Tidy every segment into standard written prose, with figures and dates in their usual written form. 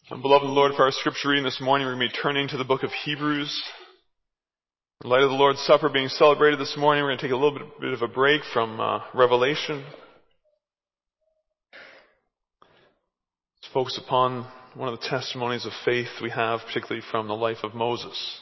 And beloved Lord, for our scripture reading this morning, we're going to be turning to the book of Hebrews. In light of the Lord's Supper being celebrated this morning, we're going to take a little bit of a break from Revelation. Let's focus upon one of the testimonies of faith we have, particularly from the life of Moses.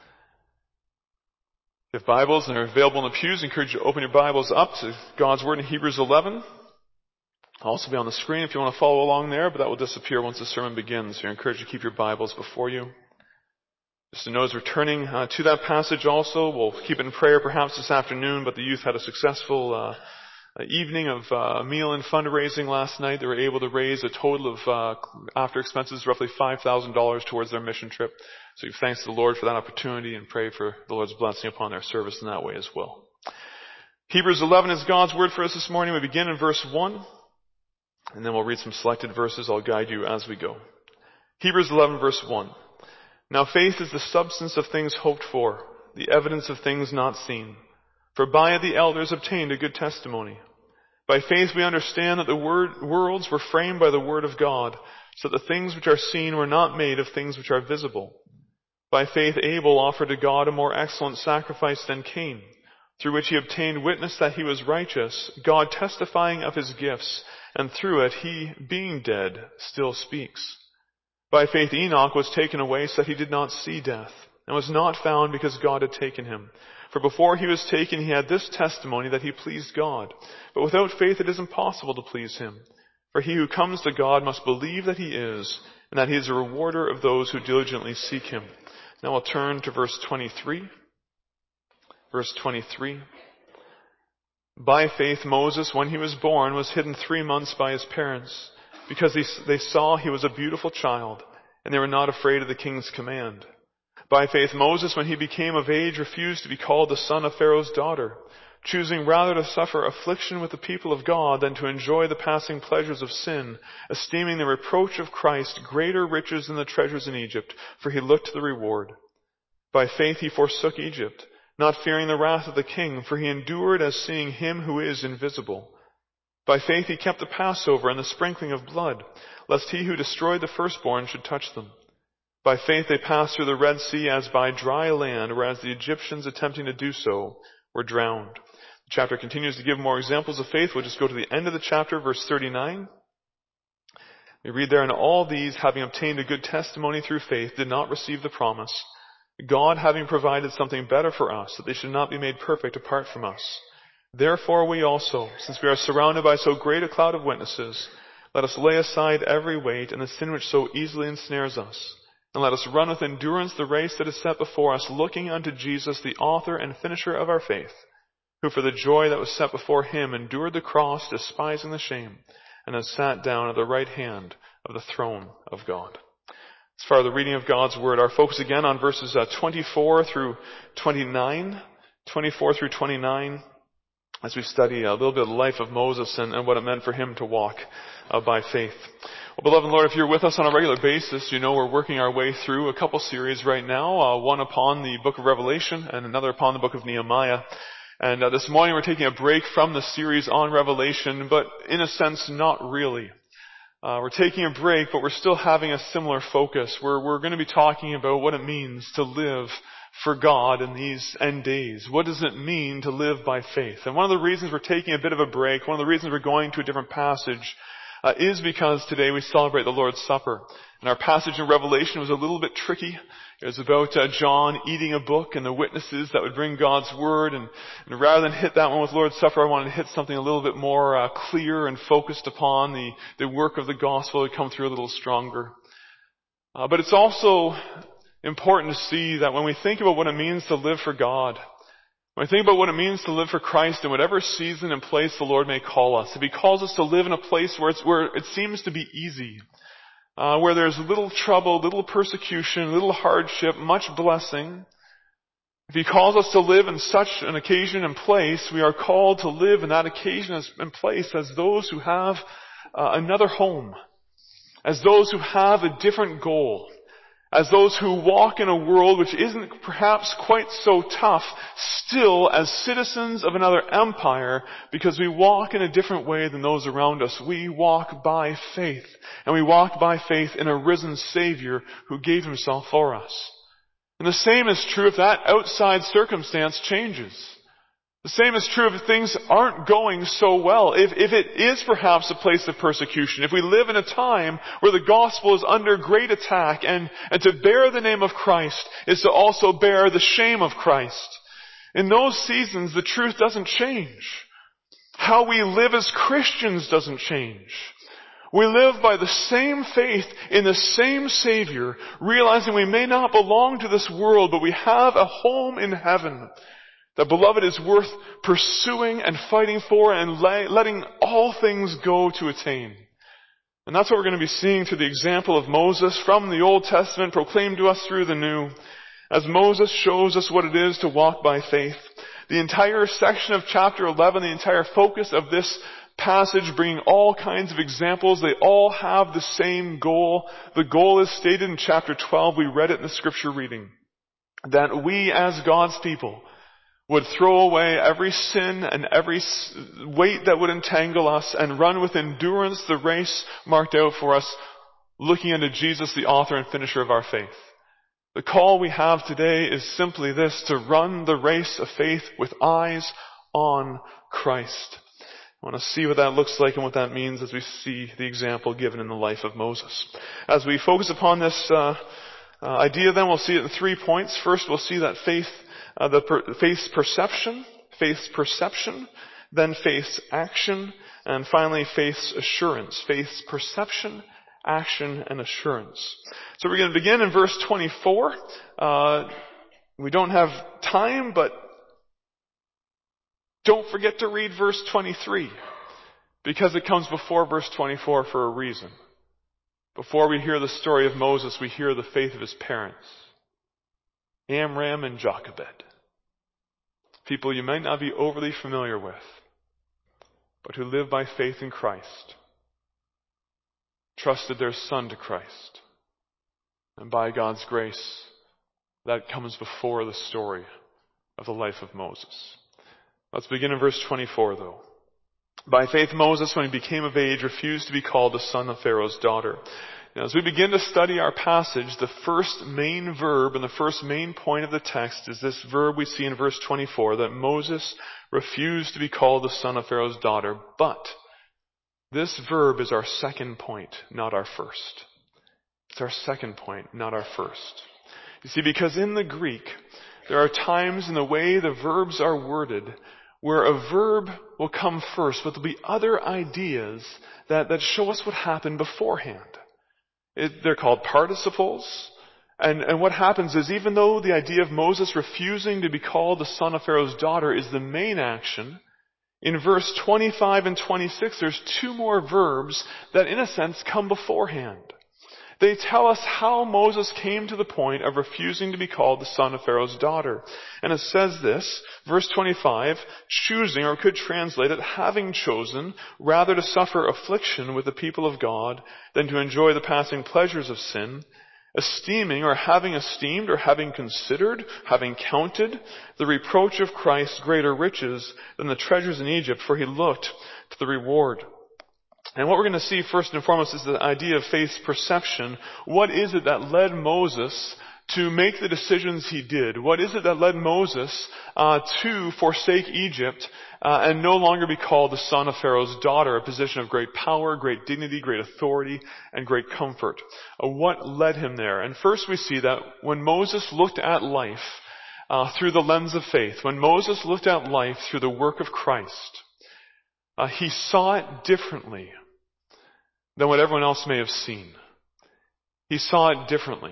If you have Bibles and they're available in the pews, I encourage you to open your Bibles up to God's Word in Hebrews 11. It'll also be on the screen if you want to follow along there, but that will disappear once the sermon begins. So you're encouraged to keep your Bibles before you. Just to know as we're turning to that passage also, we'll keep it in prayer perhaps this afternoon, but the youth had a successful evening of meal and fundraising last night. They were able to raise a total of, after expenses, roughly $5,000 towards their mission trip. So give thanks to the Lord for that opportunity and pray for the Lord's blessing upon their service in that way as well. Hebrews 11 is God's Word for us this morning. We begin in verse 1. And then we'll read some selected verses. I'll guide you as we go. Hebrews 11 verse 1. Now faith is the substance of things hoped for, the evidence of things not seen. For by it the elders obtained a good testimony. By faith we understand that the worlds were framed by the word of God, so that the things which are seen were not made of things which are visible. By faith Abel offered to God a more excellent sacrifice than Cain, through which he obtained witness that he was righteous, God testifying of his gifts, and through it he, being dead, still speaks. By faith Enoch was taken away so that he did not see death, and was not found because God had taken him. For before he was taken he had this testimony that he pleased God. But without faith it is impossible to please him. For he who comes to God must believe that he is, and that he is a rewarder of those who diligently seek him. Now I'll turn to verse 23. Verse 23. By faith Moses, when he was born, was hidden 3 months by his parents, because they saw he was a beautiful child, and they were not afraid of the king's command. By faith Moses, when he became of age, refused to be called the son of Pharaoh's daughter, choosing rather to suffer affliction with the people of God than to enjoy the passing pleasures of sin, esteeming the reproach of Christ greater riches than the treasures in Egypt, for he looked to the reward. By faith he forsook Egypt, not fearing the wrath of the king, for he endured as seeing him who is invisible. By faith he kept the Passover and the sprinkling of blood, lest he who destroyed the firstborn should touch them. By faith they passed through the Red Sea as by dry land, whereas the Egyptians attempting to do so were drowned. The chapter continues to give more examples of faith. We'll just go to the end of the chapter, verse 39. We read there, and all these, having obtained a good testimony through faith, did not receive the promise, God having provided something better for us, that they should not be made perfect apart from us. Therefore we also, since we are surrounded by so great a cloud of witnesses, let us lay aside every weight and the sin which so easily ensnares us, and let us run with endurance the race that is set before us, looking unto Jesus, the author and finisher of our faith, who for the joy that was set before him endured the cross, despising the shame, and has sat down at the right hand of the throne of God. As far as the reading of God's Word, our focus again on verses 24 through 29, as we study a little bit of the life of Moses and what it meant for him to walk by faith. Well, beloved Lord, if you're with us on a regular basis, you know we're working our way through a couple series right now, one upon the book of Revelation and another upon the book of Nehemiah. And this morning we're taking a break from the series on Revelation, but in a sense not really. We're taking a break, but we're still having a similar focus. We're going to be talking about what it means to live for God in these end days. What does it mean to live by faith? And one of the reasons we're taking a bit of a break, one of the reasons we're going to a different passage, is because today we celebrate the Lord's Supper. And our passage in Revelation was a little bit tricky. It was about John eating a book and the witnesses that would bring God's Word. And rather than hit that one with Lord's Supper, I wanted to hit something a little bit more clear and focused upon the work of the gospel to come through a little stronger. But it's also important to see that when we think about what it means to live for God, when we think about what it means to live for Christ in whatever season and place the Lord may call us, if He calls us to live in a place where it seems to be easy, where there's little trouble, little persecution, little hardship, much blessing. If He calls us to live in such an occasion and place, we are called to live in that occasion and place as those who have another home, as those who have a different goal, as those who walk in a world which isn't perhaps quite so tough, still as citizens of another empire, because we walk in a different way than those around us. We walk by faith, and we walk by faith in a risen Savior who gave himself for us. And the same is true if that outside circumstance changes. The same is true if things aren't going so well. If it is perhaps a place of persecution. If we live in a time where the gospel is under great attack, and to bear the name of Christ is to also bear the shame of Christ. In those seasons, the truth doesn't change. How we live as Christians doesn't change. We live by the same faith in the same Savior, realizing we may not belong to this world, but we have a home in heaven. That, beloved, is worth pursuing and fighting for and letting all things go to attain. And that's what we're going to be seeing through the example of Moses from the Old Testament proclaimed to us through the New. As Moses shows us what it is to walk by faith. The entire section of chapter 11, the entire focus of this passage, bringing all kinds of examples, they all have the same goal. The goal is stated in chapter 12. We read it in the scripture reading. That we as God's people would throw away every sin and every weight that would entangle us and run with endurance the race marked out for us, looking unto Jesus, the author and finisher of our faith. The call we have today is simply this, to run the race of faith with eyes on Christ. I want to see what that looks like and what that means as we see the example given in the life of Moses. As we focus upon this idea, then we'll see it in 3 points. First, we'll see that faith's perception, then faith's action, and finally faith's assurance. Faith's perception, action, and assurance. So we're going to begin in verse 24. We don't have time, but don't forget to read verse 23, because it comes before verse 24 for a reason. Before we hear the story of Moses, we hear the faith of his parents, Amram and Jochebed. People you might not be overly familiar with, but who live by faith in Christ, trusted their son to Christ. And by God's grace, that comes before the story of the life of Moses. Let's begin in verse 24, though. By faith Moses, when he became of age, refused to be called the son of Pharaoh's daughter. Now, as we begin to study our passage, the first main verb and the first main point of the text is this verb we see in verse 24, that Moses refused to be called the son of Pharaoh's daughter. But this verb is our second point, not our first. It's our second point, not our first. You see, because in the Greek, there are times in the way the verbs are worded where a verb will come first, but there'll be other ideas that show us what happened beforehand. They're called participles. And what happens is, even though the idea of Moses refusing to be called the son of Pharaoh's daughter is the main action, in verse 25 and 26, there's 2 more verbs that, in a sense, come beforehand. They tell us how Moses came to the point of refusing to be called the son of Pharaoh's daughter. And it says this, verse 25, choosing, or could translate it, having chosen, rather to suffer affliction with the people of God than to enjoy the passing pleasures of sin, esteeming, or having esteemed, or having considered, having counted the reproach of Christ greater riches than the treasures in Egypt, for he looked to the reward. And what we're going to see first and foremost is the idea of faith's perception. What is it that led Moses to make the decisions he did? What is it that led Moses to forsake Egypt and no longer be called the son of Pharaoh's daughter, a position of great power, great dignity, great authority, and great comfort? What led him there? And first we see that when Moses looked at life through the lens of faith, when Moses looked at life through the work of Christ, he saw it differently than what everyone else may have seen. He saw it differently.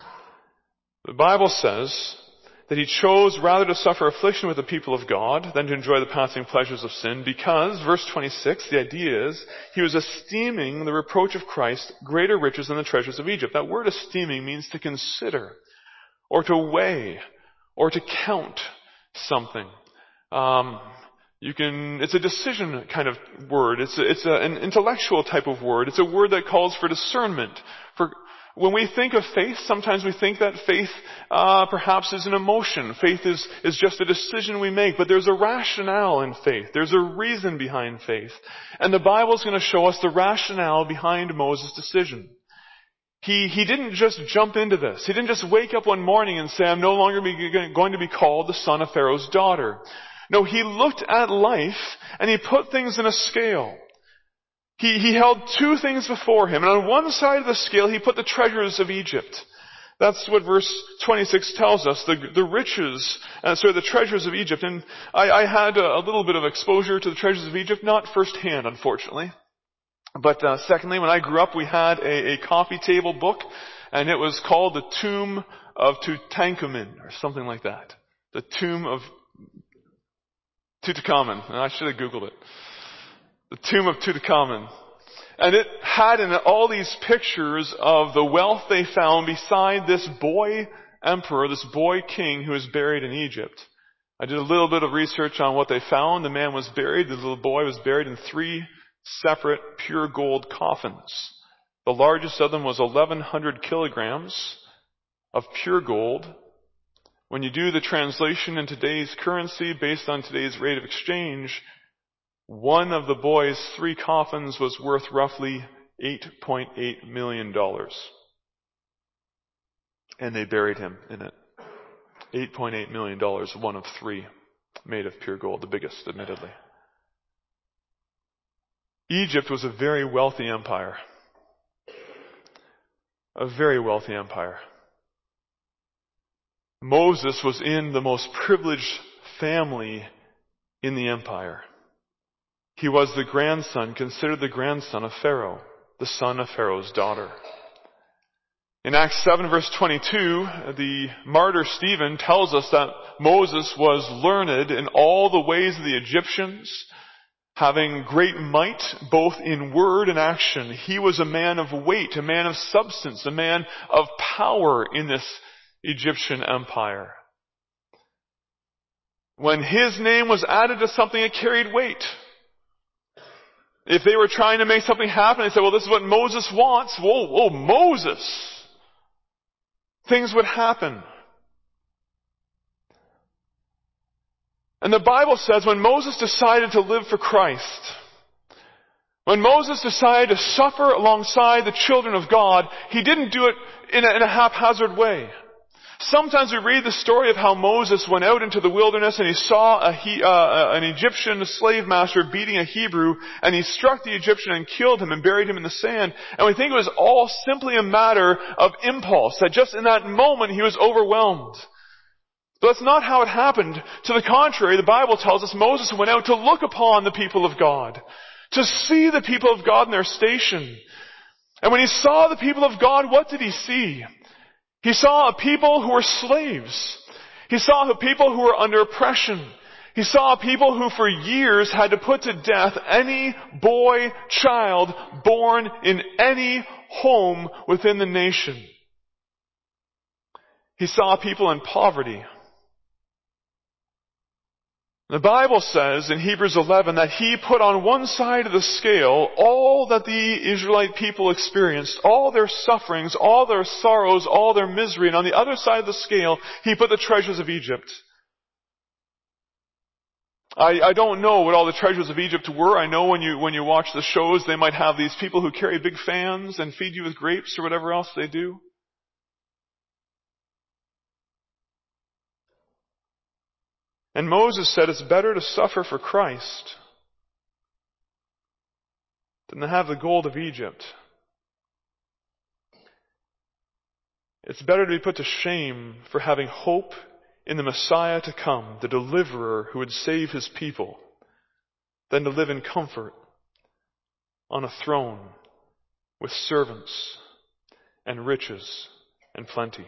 The Bible says that he chose rather to suffer affliction with the people of God than to enjoy the passing pleasures of sin, because, verse 26, the idea is, he was esteeming the reproach of Christ greater riches than the treasures of Egypt. That word esteeming means to consider, or to weigh, or to count something. It's a decision kind of word. It's an intellectual type of word. It's a word that calls for discernment. When we think of faith, sometimes we think that faith perhaps is an emotion. Faith is just a decision we make. But there's a rationale in faith. There's a reason behind faith. And the Bible is going to show us the rationale behind Moses' decision. He didn't just jump into this. He didn't just wake up one morning and say, I'm no longer going to be called the son of Pharaoh's daughter. No, he looked at life and he put things in a scale. He held two things before him, and on one side of the scale he put the treasures of Egypt. That's what verse 26 tells us, the treasures of Egypt. And I had a little bit of exposure to the treasures of Egypt, not firsthand, unfortunately. But secondly, when I grew up, we had a coffee table book, and it was called The Tomb of Tutankhamun, or something like that. The Tomb of Tutankhamun. And I should have Googled it. The Tomb of Tutankhamun. And it had in it all these pictures of the wealth they found beside this boy emperor, this boy king who was buried in Egypt. I did a little bit of research on what they found. The little boy was buried in 3 separate pure gold coffins. The largest of them was 1,100 kilograms of pure gold. When you do the translation in today's currency based on today's rate of exchange, one of the boy's 3 coffins was worth roughly $8.8 million. And they buried him in it. $8.8 million, one of 3, made of pure gold, the biggest, admittedly. Egypt was a very wealthy empire. A very wealthy empire. Moses was in the most privileged family in the empire. He was considered the grandson of Pharaoh, the son of Pharaoh's daughter. In Acts 7 verse 22, the martyr Stephen tells us that Moses was learned in all the ways of the Egyptians, having great might both in word and action. He was a man of weight, a man of substance, a man of power in this Egyptian empire. When his name was added to something, it carried weight. If they were trying to make something happen, they said, well, this is what Moses wants. Whoa, Moses. Things would happen. And the Bible says when Moses decided to live for Christ, when Moses decided to suffer alongside the children of God, he didn't do it in a haphazard way. Sometimes we read the story of how Moses went out into the wilderness and he saw an Egyptian slave master beating a Hebrew, and he struck the Egyptian and killed him and buried him in the sand. And we think it was all simply a matter of impulse, that just in that moment he was overwhelmed. But that's not how it happened. To the contrary, the Bible tells us Moses went out to look upon the people of God, to see the people of God in their station. And when he saw the people of God, what did he see? He saw a people who were slaves. He saw a people who were under oppression. He saw a people who for years had to put to death any boy, child born in any home within the nation. He saw people in poverty. The Bible says in Hebrews 11 that he put on one side of the scale all that the Israelite people experienced, all their sufferings, all their sorrows, all their misery, and on the other side of the scale, he put the treasures of Egypt. I don't know what all the treasures of Egypt were. I know when you watch the shows, they might have these people who carry big fans and feed you with grapes or whatever else they do. And Moses said it's better to suffer for Christ than to have the gold of Egypt. It's better to be put to shame for having hope in the Messiah to come, the deliverer who would save his people, than to live in comfort on a throne with servants and riches and plenty.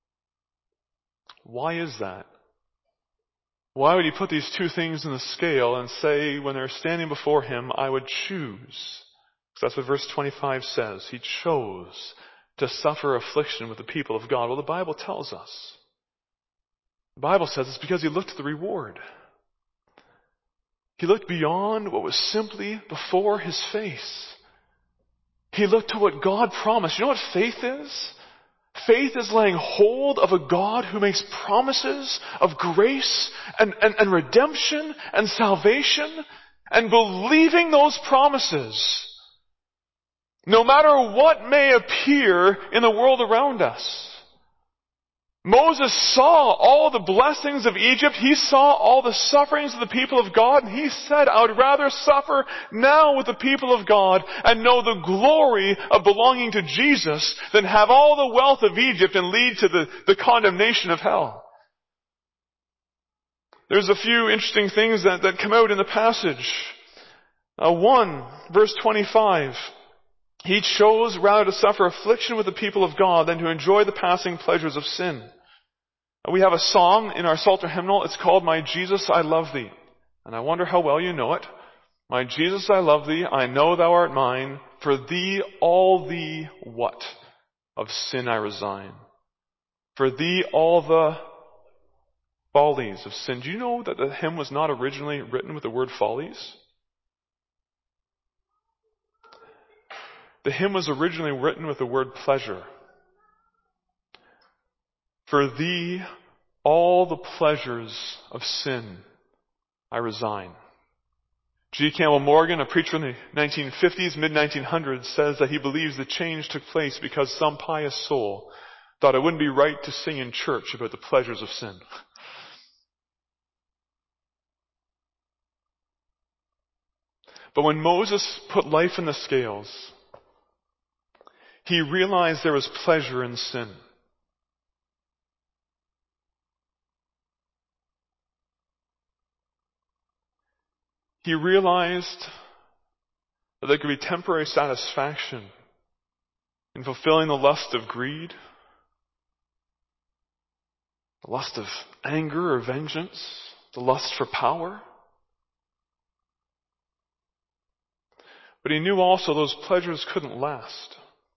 Why is that? Why would he put these two things in the scale and say, when they're standing before him, I would choose? Because that's what verse 25 says. He chose to suffer affliction with the people of God. Well, the Bible tells us. The Bible says it's because he looked at the reward. He looked beyond what was simply before his face. He looked to what God promised. You know what faith is? Faith is laying hold of a God who makes promises of grace and redemption and salvation, and believing those promises, no matter what may appear in the world around us. Moses saw all the blessings of Egypt. He saw all the sufferings of the people of God. And he said, I would rather suffer now with the people of God and know the glory of belonging to Jesus than have all the wealth of Egypt and lead to the condemnation of hell. There's a few interesting things that come out in the passage. 1, verse 25. He chose rather to suffer affliction with the people of God than to enjoy the passing pleasures of sin. We have a song in our Psalter hymnal. It's called My Jesus, I Love Thee. And I wonder how well you know it. My Jesus, I love Thee. I know Thou art mine. For Thee, all the what? Of sin I resign. For Thee, all the follies of sin. Do you know that the hymn was not originally written with the word follies? The hymn was originally written with the word pleasure. For Thee, all the pleasures of sin I resign. G. Campbell Morgan, a preacher in the 1950s, mid-1900s, says that he believes the change took place because some pious soul thought it wouldn't be right to sing in church about the pleasures of sin. But when Moses put life in the scales, he realized there was pleasure in sin. He realized that there could be temporary satisfaction in fulfilling the lust of greed, the lust of anger or vengeance, the lust for power. But he knew also those pleasures couldn't last.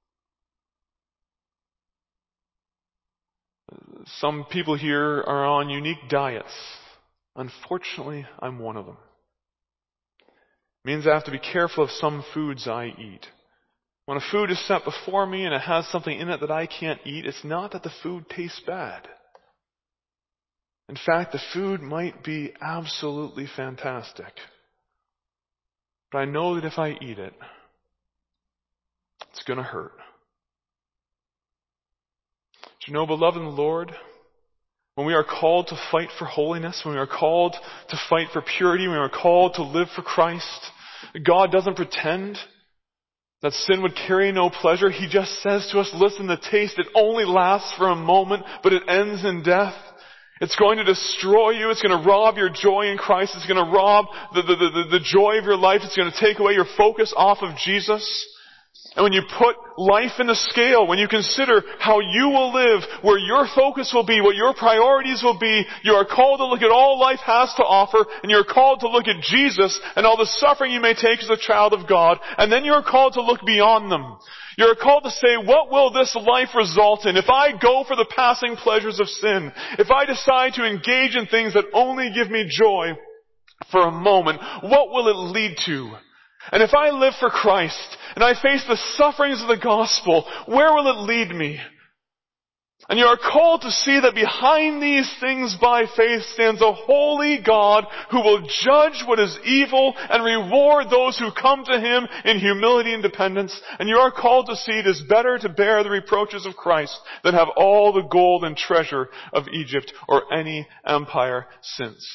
Some people here are on unique diets. Unfortunately, I'm one of them. It means I have to be careful of some foods I eat. When a food is set before me and it has something in it that I can't eat, it's not that the food tastes bad. In fact, the food might be absolutely fantastic. But I know that if I eat it, it's going to hurt. Do you know, beloved in the Lord, when we are called to fight for holiness, when we are called to fight for purity, when we are called to live for Christ, God doesn't pretend that sin would carry no pleasure. He just says to us, listen, the taste, it only lasts for a moment, but it ends in death. It's going to destroy you. It's going to rob your joy in Christ. It's going to rob the joy of your life. It's going to take away your focus off of Jesus. And when you put life in the scale, when you consider how you will live, where your focus will be, what your priorities will be, you are called to look at all life has to offer, and you're called to look at Jesus and all the suffering you may take as a child of God, and then you're called to look beyond them. You're called to say, what will this life result in? If I go for the passing pleasures of sin, if I decide to engage in things that only give me joy for a moment, what will it lead to? And if I live for Christ, and I face the sufferings of the gospel, where will it lead me? And you are called to see that behind these things by faith stands a holy God who will judge what is evil and reward those who come to Him in humility and dependence. And you are called to see it is better to bear the reproaches of Christ than have all the gold and treasure of Egypt or any empire since.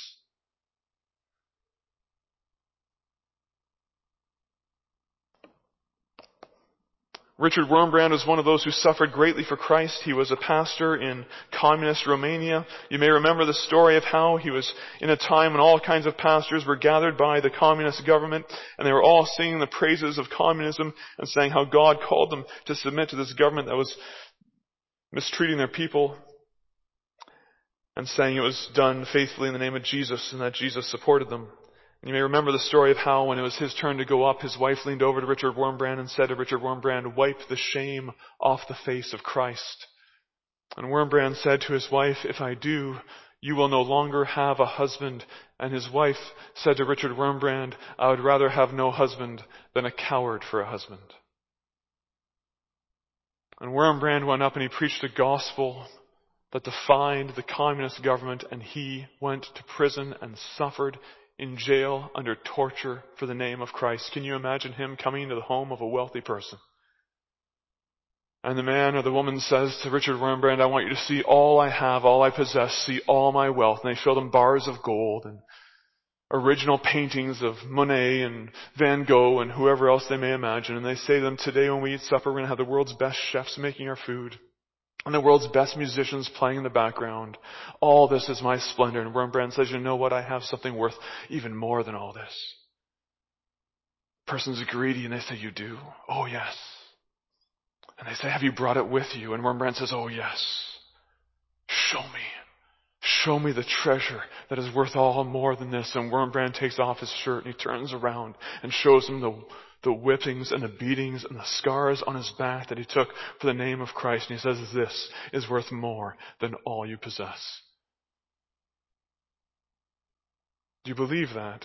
Richard Wurmbrand was one of those who suffered greatly for Christ. He was a pastor in communist Romania. You may remember the story of how he was in a time when all kinds of pastors were gathered by the communist government, and they were all singing the praises of communism and saying how God called them to submit to this government that was mistreating their people, and saying it was done faithfully in the name of Jesus and that Jesus supported them. You may remember the story of how when it was his turn to go up, his wife leaned over to Richard Wurmbrand and said to Richard Wurmbrand, "Wipe the shame off the face of Christ." And Wurmbrand said to his wife, "If I do, You will no longer have a husband. And his wife said to Richard Wurmbrand, I would rather have no husband than a coward for a husband. And Wurmbrand went up and he preached a gospel that defied the communist government, and he went to prison and suffered in jail under torture for the name of Christ. Can you imagine him coming into the home of a wealthy person? And the man or the woman says to Richard Wurmbrand, I want you to see all I have, all I possess, see all my wealth. And they showed him bars of gold and original paintings of Monet and Van Gogh and whoever else they may imagine. And they say to them, today when we eat supper, we're going to have the world's best chefs making our food and the world's best musicians playing in the background. All this is my splendor. And Wurmbrand says, you know what? I have something worth even more than all this. The person's greedy and they say, you do? Oh, yes. And they say, have you brought it with you? And Wurmbrand says, oh, yes. Show me. Show me the treasure that is worth all more than this. And Wurmbrand takes off his shirt and he turns around and shows him the whippings and the beatings and the scars on his back that he took for the name of Christ. And he says, this is worth more than all you possess. Do you believe that?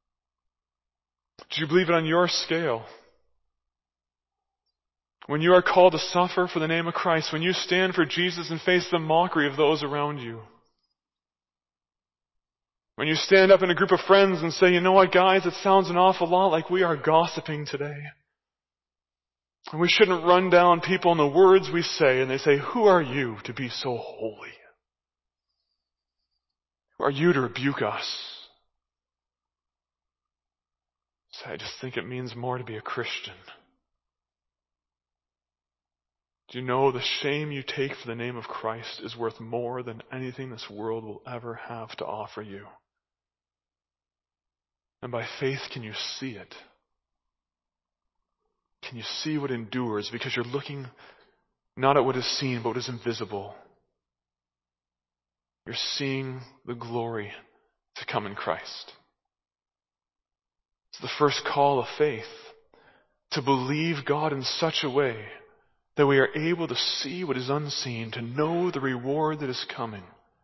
Do you believe it on your scale? When you are called to suffer for the name of Christ, when you stand for Jesus and face the mockery of those around you, when you stand up in a group of friends and say, you know what, guys, it sounds an awful lot like we are gossiping today. And we shouldn't run down people in the words we say, and they say, who are you to be so holy? Who are you to rebuke us? So I just think it means more to be a Christian. Do you know the shame you take for the name of Christ is worth more than anything this world will ever have to offer you? And by faith, can you see it? Can you see what endures? Because you're looking not at what is seen, but what is invisible. You're seeing the glory to come in Christ. It's the first call of faith, to believe God in such a way that we are able to see what is unseen, to know the reward that is coming.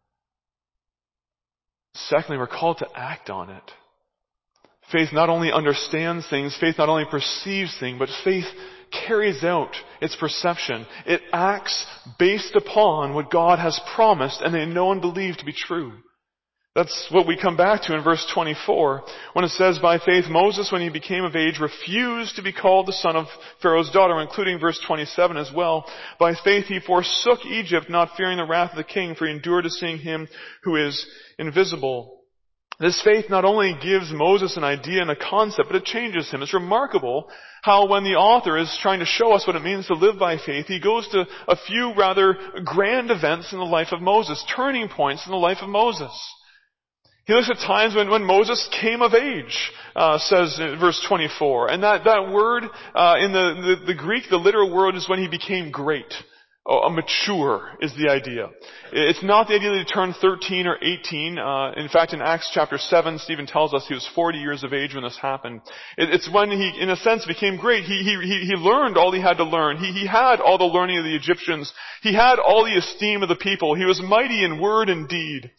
Secondly, we're called to act on it. Faith not only understands things, faith not only perceives things, but faith carries out its perception. It acts based upon what God has promised and they know and believe to be true. That's what we come back to in verse 24, when it says, by faith Moses, when he became of age, refused to be called the son of Pharaoh's daughter, including verse 27 as well. By faith he forsook Egypt, not fearing the wrath of the king, for he endured to seeing him who is invisible. This faith not only gives Moses an idea and a concept, but it changes him. It's remarkable how when the author is trying to show us what it means to live by faith, he goes to a few rather grand events in the life of Moses, turning points in the life of Moses. He looks at times when Moses came of age, says in verse 24. And that word, in the Greek, the literal word is when he became great. Mature is the idea. It's not the idea that he turned 13 or 18. In fact, in Acts chapter 7, Stephen tells us he was 40 years of age when this happened. It's when he, in a sense, became great. He learned all he had to learn. He had all the learning of the Egyptians. He had all the esteem of the people. He was mighty in word and deed.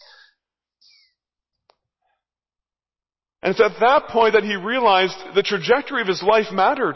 And it's at that point that he realized the trajectory of his life mattered.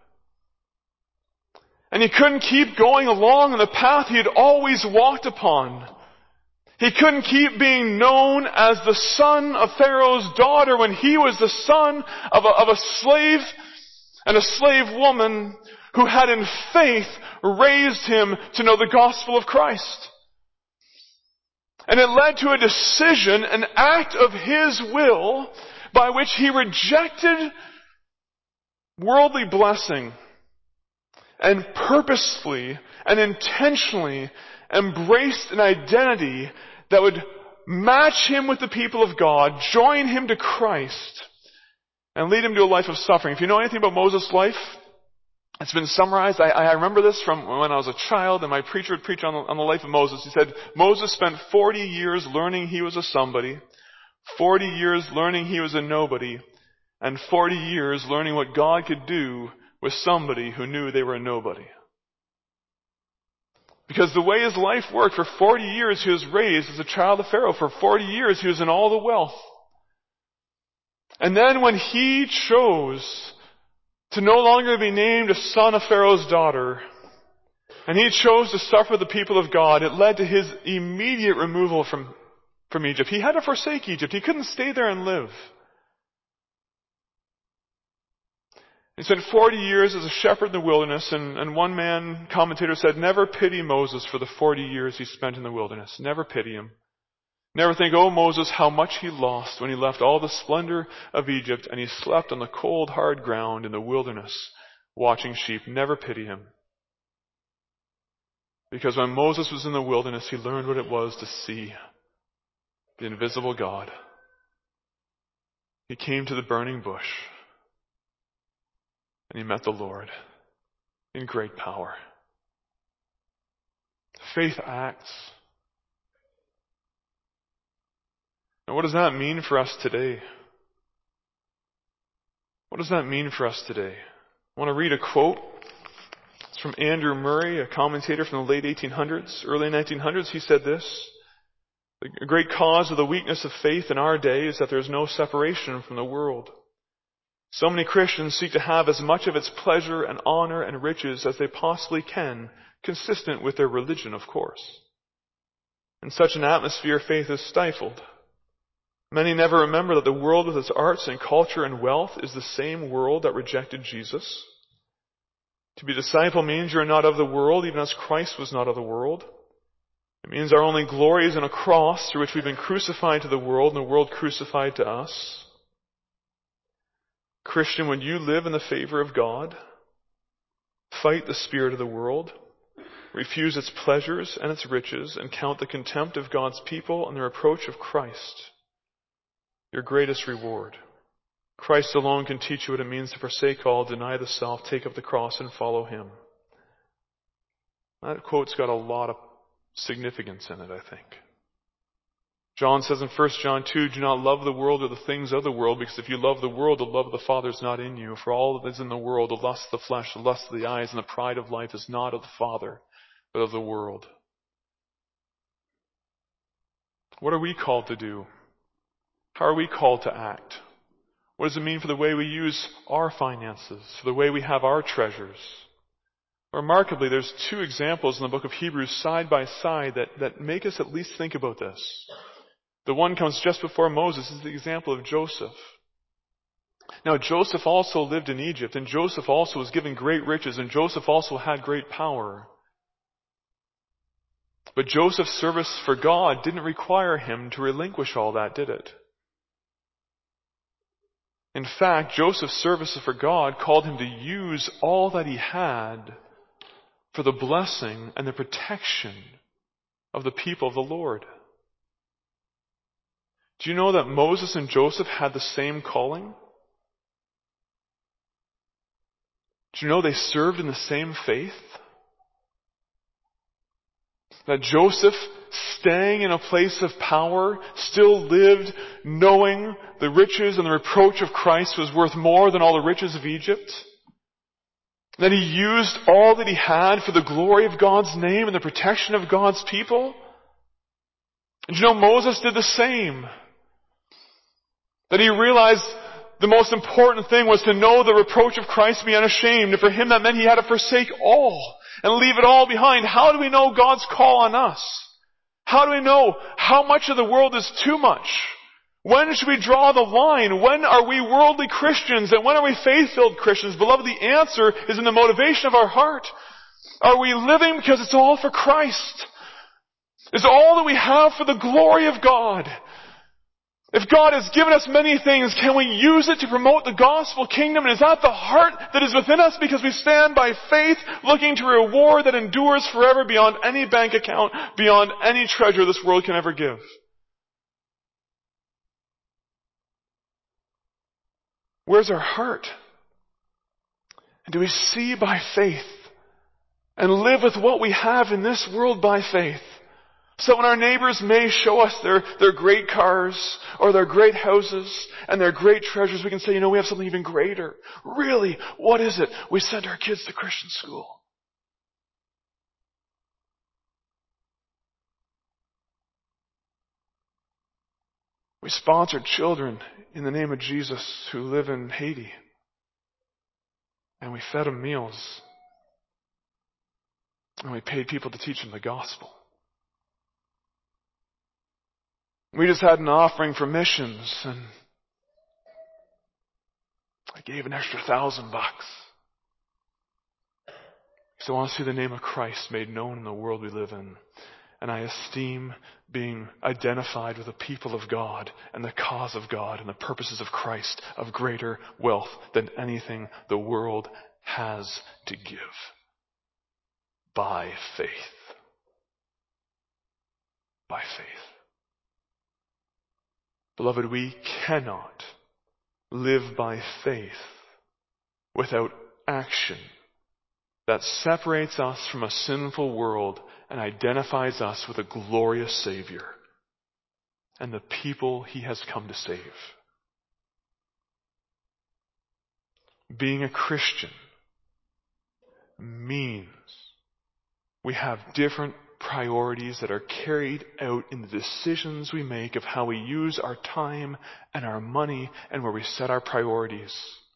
And he couldn't keep going along on the path he had always walked upon. He couldn't keep being known as the son of Pharaoh's daughter when he was the son of a slave and a slave woman who had in faith raised him to know the gospel of Christ. And it led to a decision, an act of his will, by which he rejected worldly blessing and purposefully and intentionally embraced an identity that would match him with the people of God, join him to Christ, and lead him to a life of suffering. If you know anything about Moses' life, it's been summarized. I remember this from when I was a child, and my preacher would preach on the life of Moses. He said, Moses spent 40 years learning he was a somebody, 40 years learning he was a nobody, and 40 years learning what God could do with somebody who knew they were a nobody. Because the way his life worked, for 40 years he was raised as a child of Pharaoh. For 40 years he was in all the wealth. And then when he chose to no longer be named a son of Pharaoh's daughter, and he chose to suffer the people of God, it led to his immediate removal from Egypt. He had to forsake Egypt. He couldn't stay there and live. He spent 40 years as a shepherd in the wilderness, and one man, commentator, said, never pity Moses for the 40 years he spent in the wilderness. Never pity him. Never think, oh Moses, how much he lost when he left all the splendor of Egypt and he slept on the cold, hard ground in the wilderness watching sheep. Never pity him. Because when Moses was in the wilderness, he learned what it was to see the invisible God. He came to the burning bush. And he met the Lord in great power. Faith acts. Now, what does that mean for us today? What does that mean for us today? I want to read a quote. It's from Andrew Murray, a commentator from the late 1800s, early 1900s. He said this: "The great cause of the weakness of faith in our day is that there is no separation from the world. So many Christians seek to have as much of its pleasure and honor and riches as they possibly can, consistent with their religion, of course. In such an atmosphere, faith is stifled. Many never remember that the world with its arts and culture and wealth is the same world that rejected Jesus. To be a disciple means you are not of the world, even as Christ was not of the world. It means our only glory is in a cross through which we've been crucified to the world and the world crucified to us. Christian, when you live in the favor of God, fight the spirit of the world, refuse its pleasures and its riches, and count the contempt of God's people and the reproach of Christ your greatest reward. Christ alone can teach you what it means to forsake all, deny the self, take up the cross, and follow him." That quote's got a lot of significance in it, I think. John says in 1 John 2, "Do not love the world or the things of the world, because if you love the world, the love of the Father is not in you. For all that is in the world, the lust of the flesh, the lust of the eyes, and the pride of life is not of the Father, but of the world." What are we called to do? How are we called to act? What does it mean for the way we use our finances, for the way we have our treasures? Remarkably, there's two examples in the book of Hebrews side by side that make us at least think about this. The one comes just before Moses. This is the example of Joseph. Now, Joseph also lived in Egypt, and Joseph also was given great riches, and Joseph also had great power. But Joseph's service for God didn't require him to relinquish all that, did it? In fact, Joseph's service for God called him to use all that he had for the blessing and the protection of the people of the Lord. Do you know that Moses and Joseph had the same calling? Do you know they served in the same faith? That Joseph, staying in a place of power, still lived knowing the riches and the reproach of Christ was worth more than all the riches of Egypt. That he used all that he had for the glory of God's name and the protection of God's people. And you know, Moses did the same. That he realized the most important thing was to know the reproach of Christ and be unashamed. And for him that meant he had to forsake all and leave it all behind. How do we know God's call on us? How do we know how much of the world is too much? When should we draw the line? When are we worldly Christians and when are we faith-filled Christians? Beloved, the answer is in the motivation of our heart. Are we living because it's all for Christ? Is all that we have for the glory of God? If God has given us many things, can we use it to promote the gospel kingdom? And is that the heart that is within us because we stand by faith looking to a reward that endures forever beyond any bank account, beyond any treasure this world can ever give? Where's our heart? And do we see by faith and live with what we have in this world by faith? So when our neighbors may show us their great cars or their great houses and their great treasures, we can say, you know, we have something even greater. Really? What is it? We send our kids to Christian school. We sponsored children in the name of Jesus who live in Haiti. And we fed them meals. And we paid people to teach them the gospel. We just had an offering for missions, and I gave an extra $1,000. So I want to see the name of Christ made known in the world we live in. And I esteem being identified with the people of God and the cause of God and the purposes of Christ of greater wealth than anything the world has to give. By faith. By faith. Beloved, we cannot live by faith without action that separates us from a sinful world and identifies us with a glorious Savior and the people He has come to save. Being a Christian means we have different priorities that are carried out in the decisions we make of how we use our time and our money and where we set our priorities.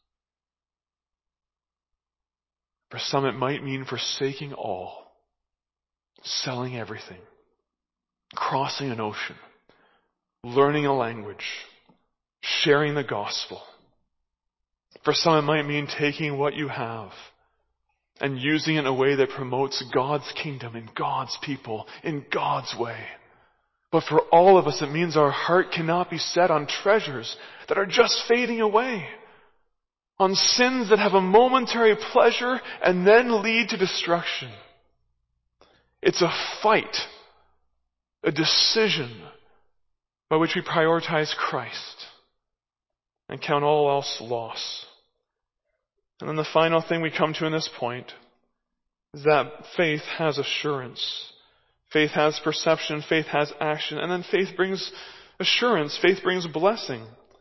For some it might mean forsaking all, selling everything, crossing an ocean, learning a language, sharing the gospel. For some it might mean taking what you have and using it in a way that promotes God's kingdom and God's people in God's way. But for all of us, it means our heart cannot be set on treasures that are just fading away, on sins that have a momentary pleasure and then lead to destruction. It's a fight, a decision by which we prioritize Christ and count all else loss. And then the final thing we come to in this point is that faith has assurance. Faith has perception. Faith has action. And then faith brings assurance. Faith brings blessing.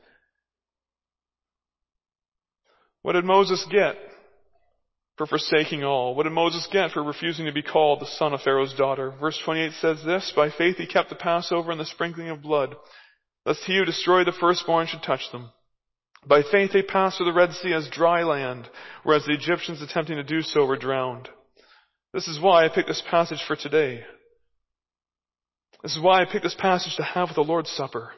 What did Moses get for forsaking all? What did Moses get for refusing to be called the son of Pharaoh's daughter? Verse 28 says this, "By faith he kept the Passover and the sprinkling of blood, lest he who destroyed the firstborn should touch them. By faith they passed through the Red Sea as dry land, whereas the Egyptians attempting to do so were drowned." This is why I picked this passage for today. This is why I picked this passage to have with the Lord's Supper.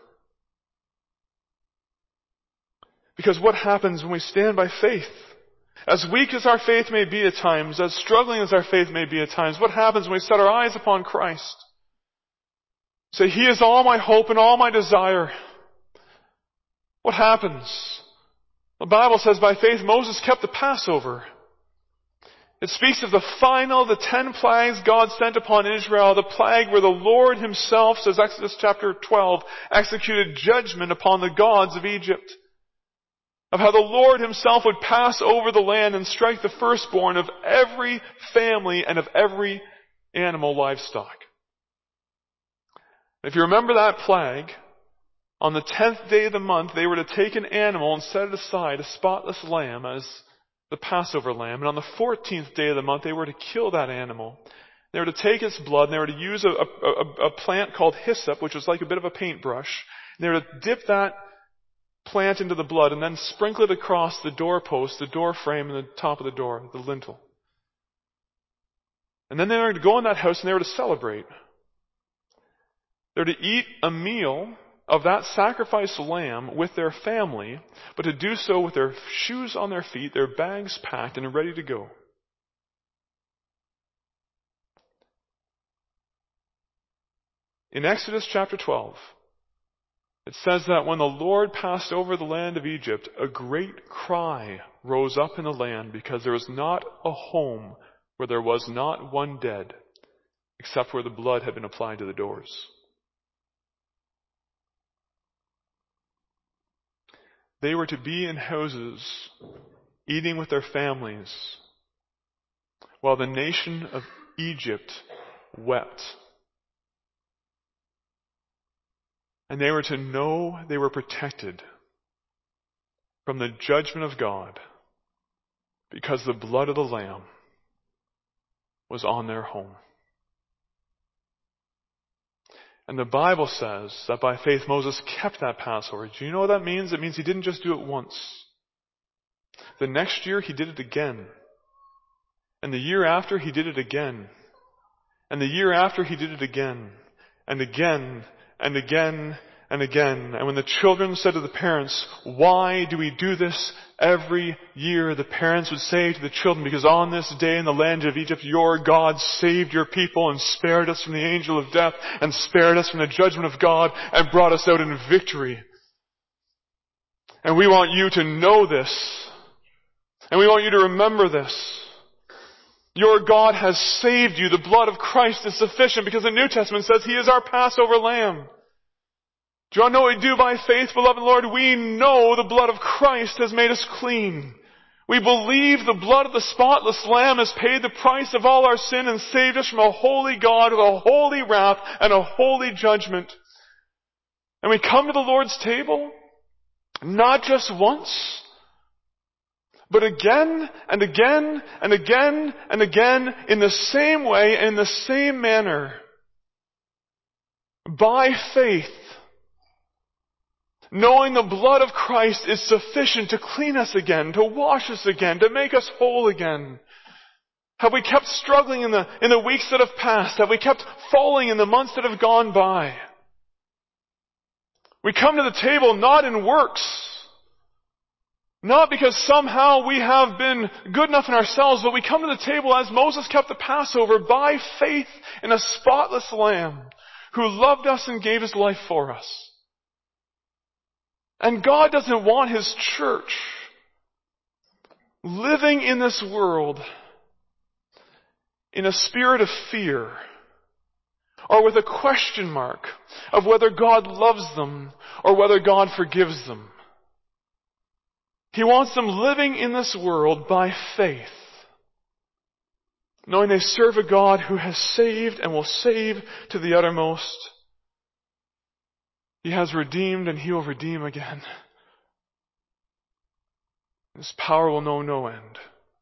Because what happens when we stand by faith? As weak as our faith may be at times, as struggling as our faith may be at times, what happens when we set our eyes upon Christ? Say, He is all my hope and all my desire. What happens? The Bible says by faith Moses kept the Passover. It speaks of the 10 plagues God sent upon Israel, the plague where the Lord Himself, says Exodus chapter 12, executed judgment upon the gods of Egypt. Of how the Lord Himself would pass over the land and strike the firstborn of every family and of every animal livestock. If you remember that plague, on the 10th day of the month, they were to take an animal and set it aside, a spotless lamb, as the Passover lamb. And on the 14th day of the month, they were to kill that animal. They were to take its blood, and they were to use a plant called hyssop, which was like a bit of a paintbrush. And they were to dip that plant into the blood and then sprinkle it across the doorpost, the door frame, and the top of the door, the lintel. And then they were to go in that house and they were to celebrate. They were to eat a meal of that sacrificed lamb with their family, but to do so with their shoes on their feet, their bags packed, and ready to go. In Exodus chapter 12, it says that when the Lord passed over the land of Egypt, a great cry rose up in the land because there was not a home where there was not one dead, except where the blood had been applied to the doors. They were to be in houses, eating with their families, while the nation of Egypt wept. And they were to know they were protected from the judgment of God because the blood of the Lamb was on their home. And the Bible says that by faith Moses kept that Passover. Do you know what that means? It means he didn't just do it once. The next year he did it again. And the year after he did it again. And the year after he did it again. And again, and again, and again. And when the children said to the parents, "Why do we do this every year?" the parents would say to the children, "Because on this day in the land of Egypt, your God saved your people and spared us from the angel of death and spared us from the judgment of God and brought us out in victory." And we want you to know this. And we want you to remember this. Your God has saved you. The blood of Christ is sufficient because the New Testament says He is our Passover lamb. Do you want to know what we do by faith, beloved Lord? We know the blood of Christ has made us clean. We believe the blood of the spotless Lamb has paid the price of all our sin and saved us from a holy God with a holy wrath and a holy judgment. And we come to the Lord's table, not just once, but again and again and again and again in the same way and in the same manner. By faith. Knowing the blood of Christ is sufficient to clean us again, to wash us again, to make us whole again. Have we kept struggling in the weeks that have passed? Have we kept falling in the months that have gone by? We come to the table not in works, not because somehow we have been good enough in ourselves, but we come to the table as Moses kept the Passover by faith in a spotless Lamb who loved us and gave His life for us. And God doesn't want His church living in this world in a spirit of fear or with a question mark of whether God loves them or whether God forgives them. He wants them living in this world by faith, knowing they serve a God who has saved and will save to the uttermost. He has redeemed and He will redeem again. His power will know no end.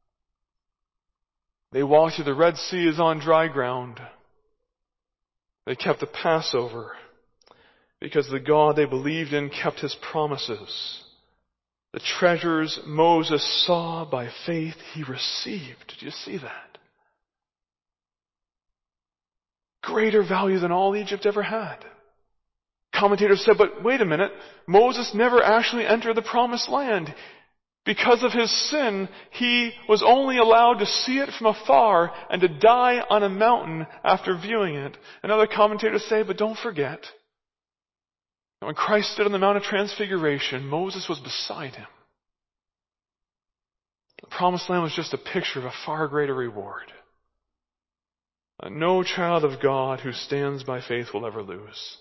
They walked through the Red Sea as on dry ground. They kept the Passover because the God they believed in kept His promises. The treasures Moses saw by faith he received. Did you see that? Greater value than all Egypt ever had. Commentators said, but wait a minute, Moses never actually entered the promised land. Because of his sin, he was only allowed to see it from afar and to die on a mountain after viewing it. And other commentators say, but don't forget, when Christ stood on the Mount of Transfiguration, Moses was beside Him. The promised land was just a picture of a far greater reward. No child of God who stands by faith will ever lose.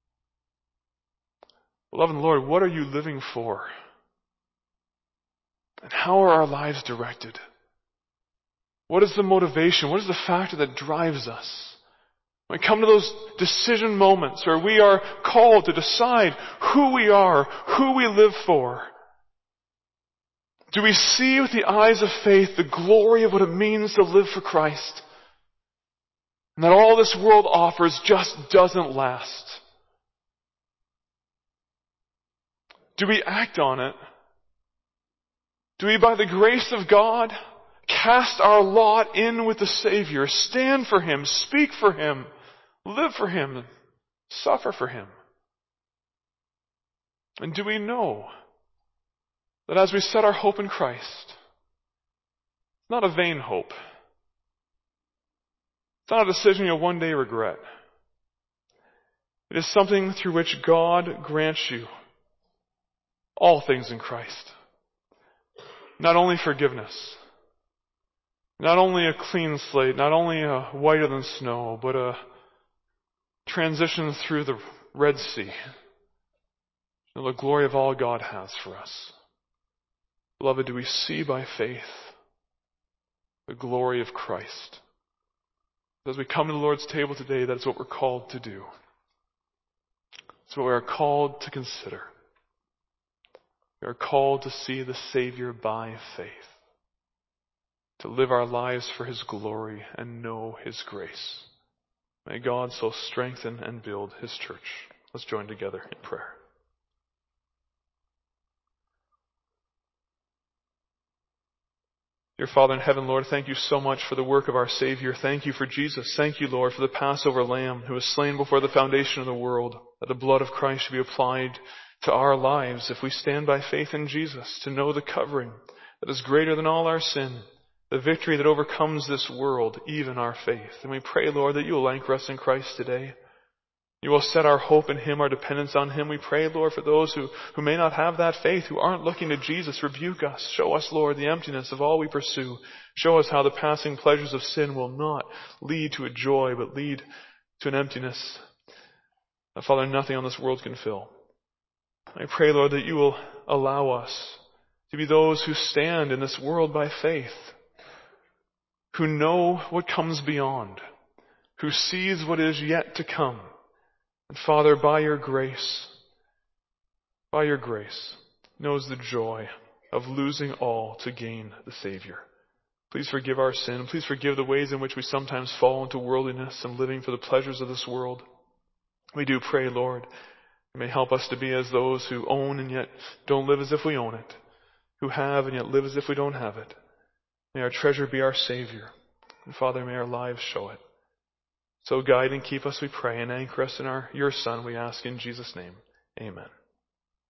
Beloved Lord, what are you living for? And how are our lives directed? What is the motivation? What is the factor that drives us? When we come to those decision moments where we are called to decide who we are, who we live for, do we see with the eyes of faith the glory of what it means to live for Christ? And that all this world offers just doesn't last. Do we act on it? Do we, by the grace of God, cast our lot in with the Savior, stand for Him, speak for Him, live for Him, suffer for Him? And do we know that as we set our hope in Christ, it's not a vain hope. It's not a decision you'll one day regret. It is something through which God grants you all things in Christ. Not only forgiveness, not only a clean slate, not only a whiter than snow, but a transition through the Red Sea. And the glory of all God has for us. Beloved, do we see by faith the glory of Christ? As we come to the Lord's table today, that's what we're called to do. It's what we are called to consider. We are called to see the Savior by faith, to live our lives for His glory and know His grace. May God so strengthen and build His church. Let's join together in prayer. Dear Father in heaven, Lord, thank you so much for the work of our Savior. Thank you for Jesus. Thank you, Lord, for the Passover Lamb who was slain before the foundation of the world, that the blood of Christ should be applied to our lives if we stand by faith in Jesus, to know the covering that is greater than all our sin, the victory that overcomes this world, even our faith. And we pray, Lord, that you will anchor us in Christ today. You will set our hope in Him, our dependence on Him. We pray, Lord, for those who may not have that faith, who aren't looking to Jesus, rebuke us. Show us, Lord, the emptiness of all we pursue. Show us how the passing pleasures of sin will not lead to a joy, but lead to an emptiness that, Father, nothing on this world can fill. I pray, Lord, that you will allow us to be those who stand in this world by faith, who know what comes beyond, who sees what is yet to come. And Father, by your grace, knows the joy of losing all to gain the Savior. Please forgive our sin. Please forgive the ways in which we sometimes fall into worldliness and living for the pleasures of this world. We do pray, Lord, you may help us to be as those who own and yet don't live as if we own it, who have and yet live as if we don't have it. May our treasure be our Savior. And Father, may our lives show it. So guide and keep us, we pray, and anchor us in your Son, we ask in Jesus' name. Amen.